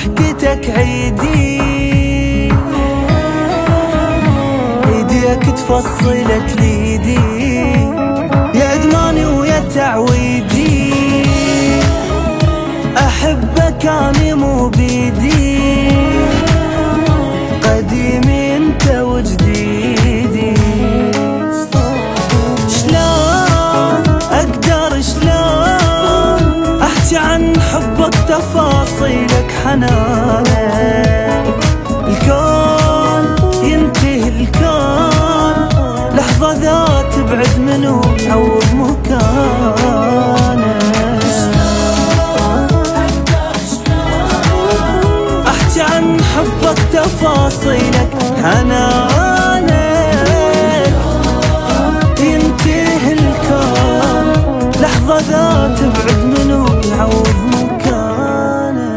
ضحكتك عيدي، ايديك تفصلك ليدي، يا ادماني ويا تعويدي، احبك اني مو بيدي، قديمي انت وجديدي. شلون اقدر شلون احكي عن حبك تفاصيلك حنانك، الكون ينتهي الكون لحظة ذات تبعد منو تعوض مكانك. احكي عن حبك تفاصيلك حنانك، ينتهي الكون لحظة ذات تبعد منو تعوض مكانك.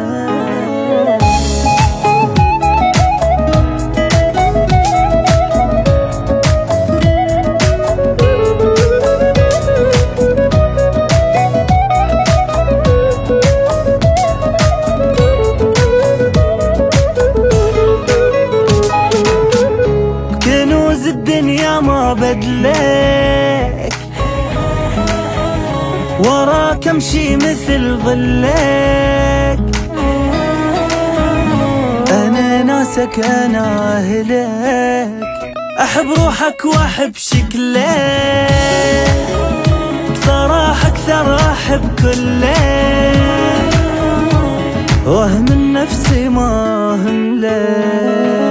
كنوز الدنيا ما بدلك، وراك امشي مثل ظلك، انا ناسك انا اهلك، احب روحك واحب شكلك، بصراحة اكثر احب كلك، وهم نفسي ما هملك.